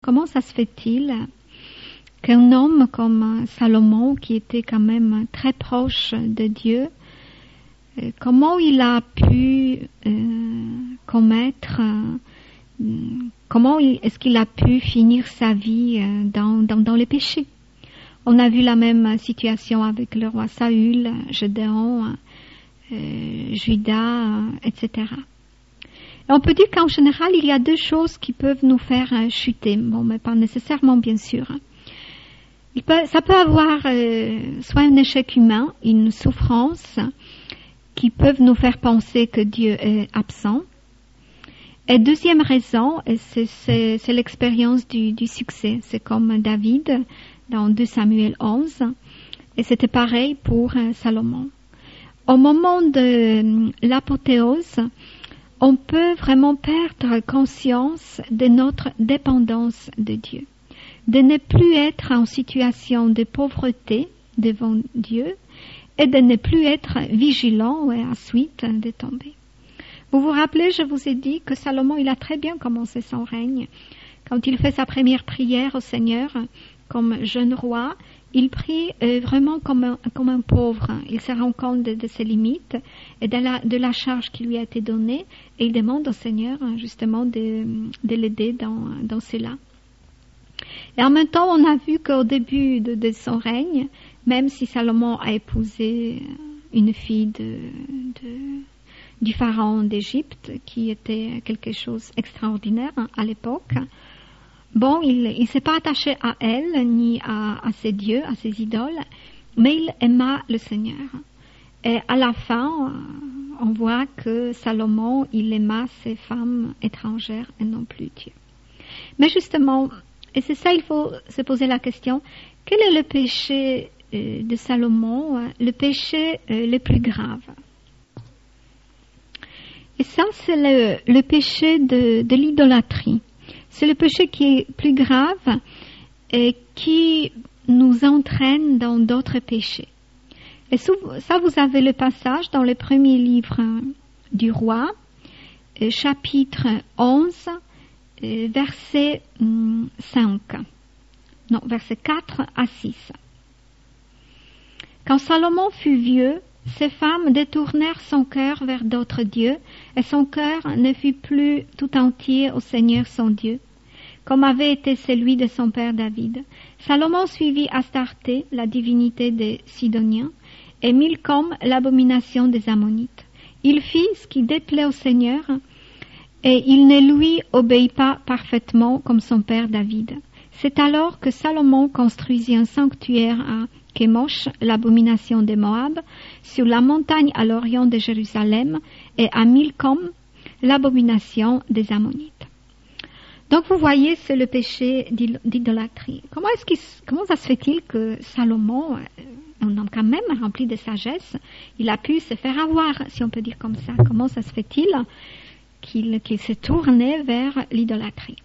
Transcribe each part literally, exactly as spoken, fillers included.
comment ça se fait-il qu'un homme comme Salomon, qui était quand même très proche de Dieu, euh, comment il a pu euh, commettre, euh, comment il, est-ce qu'il a pu finir sa vie euh, dans, dans, dans les péchés? On a vu la même situation avec le roi Saül, Gédéon, euh, Judas, et cetera. Et on peut dire qu'en général, il y a deux choses qui peuvent nous faire euh, chuter. Bon, mais pas nécessairement, bien sûr. Il peut, ça peut avoir euh, soit un échec humain, une souffrance, qui peuvent nous faire penser que Dieu est absent. Et deuxième raison, c'est, c'est, c'est l'expérience du, du succès. C'est comme David dans deux Samuel onze, et c'était pareil pour euh, Salomon. Au moment de euh, l'apothéose, on peut vraiment perdre conscience de notre dépendance de Dieu, de ne plus être en situation de pauvreté devant Dieu et de ne plus être vigilant ouais, à suite de tomber. Vous vous rappelez, je vous ai dit que Salomon, il a très bien commencé son règne. Quand il fait sa première prière au Seigneur, comme jeune roi, il prie euh, vraiment comme un, comme un pauvre. Il se rend compte de, de ses limites et de la, de la charge qui lui a été donnée, et il demande au Seigneur justement de, de l'aider dans, dans cela. Et en même temps, on a vu qu'au début de, de son règne, même si Salomon a épousé une fille de, de, du pharaon d'Égypte, qui était quelque chose d'extraordinaire hein, à l'époque, bon, il ne s'est pas attaché à elle, ni à, à ses dieux, à ses idoles, mais il aima le Seigneur. Et à la fin, on voit que Salomon, il aima ces femmes étrangères et non plus Dieu. Mais justement, et c'est ça, il faut se poser la question, quel est le péché euh, de Salomon, euh, le péché euh, le plus grave? Et ça, c'est le, le péché de, de l'idolâtrie. C'est le péché qui est plus grave et qui nous entraîne dans d'autres péchés. Et ça, vous avez le passage dans le premier livre du roi, chapitre onze, verset cinq. Non, verset quatre à six. Quand Salomon fut vieux, ses femmes détournèrent son cœur vers d'autres dieux, et son cœur ne fut plus tout entier au Seigneur son Dieu, comme avait été celui de son père David. Salomon suivit Astarté, la divinité des Sidoniens, et Milcom, l'abomination des Ammonites. Il fit ce qui déplaît au Seigneur, et il ne lui obéit pas parfaitement comme son père David. C'est alors que Salomon construisit un sanctuaire à Kémosh, l'abomination des Moab, sur la montagne à l'orient de Jérusalem, et à Milcom, l'abomination des Ammonites. Donc vous voyez, c'est le péché d'idolâtrie. Comment est-ce qu'il, comment ça se fait-il que Salomon, un homme quand même rempli de sagesse, il a pu se faire avoir, si on peut dire comme ça? Comment ça se fait-il qu'il, qu'il s'est tourné vers l'idolâtrie?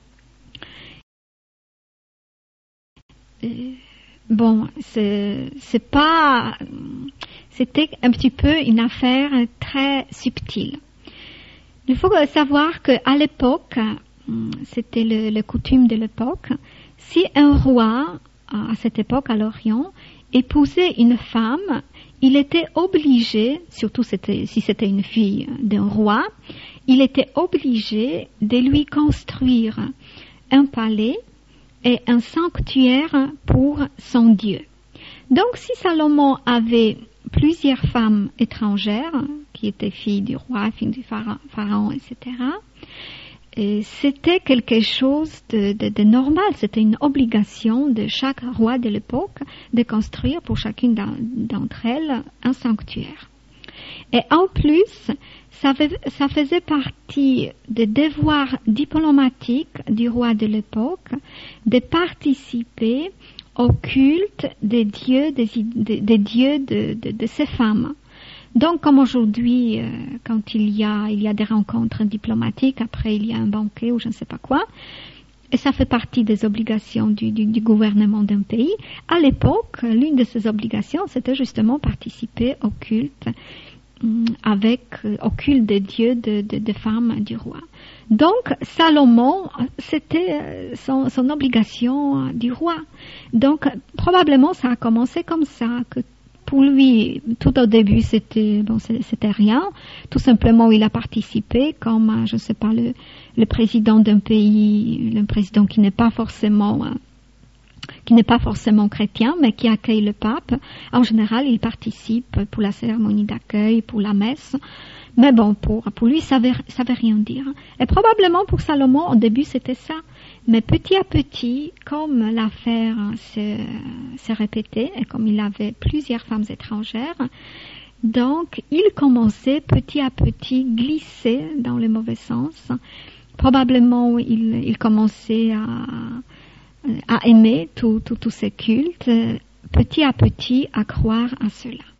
euh, Bon, c'est, c'est pas, c'était un petit peu une affaire très subtile. Il faut savoir qu'à l'époque, c'était le, le coutume de l'époque, si un roi, à cette époque à l'Orient, épousait une femme, il était obligé, surtout c'était, si c'était une fille d'un roi, il était obligé de lui construire un palais et un sanctuaire pour son Dieu. Donc si Salomon avait plusieurs femmes étrangères, qui étaient filles du roi, filles du pharaon, et cetera, et c'était quelque chose de, de, de normal, c'était une obligation de chaque roi de l'époque de construire pour chacune d'entre elles un sanctuaire. Et en plus, ça, fait, ça faisait partie des devoirs diplomatiques du roi de l'époque de participer au culte des dieux, des, des, des dieux de, de, de ces femmes. Donc, comme aujourd'hui, euh, quand il y a, il y a des rencontres diplomatiques, après il y a un banquet ou je ne sais pas quoi, et ça fait partie des obligations du, du, du gouvernement d'un pays, à l'époque, l'une de ces obligations, c'était justement participer au culte avec euh, au culte des dieux de, de, de femmes du roi. Donc Salomon, c'était son, son obligation du roi. Donc probablement ça a commencé comme ça, que pour lui, tout au début, c'était bon, c'était rien. Tout simplement, il a participé comme, je ne sais pas, le, le président d'un pays, le président qui n'est pas forcément, qui n'est pas forcément chrétien, mais qui accueille le pape. En général, il participe pour la cérémonie d'accueil, pour la messe. Mais bon, pour, pour lui, ça veut, ça veut rien dire. Et probablement pour Salomon, au début, c'était ça. Mais petit à petit, comme l'affaire s'est, s'est répétée, et comme il avait plusieurs femmes étrangères, donc il commençait petit à petit glisser dans le mauvais sens. Probablement, il, il commençait à, à aimer tous tout, tout ces cultes, petit à petit à croire à cela.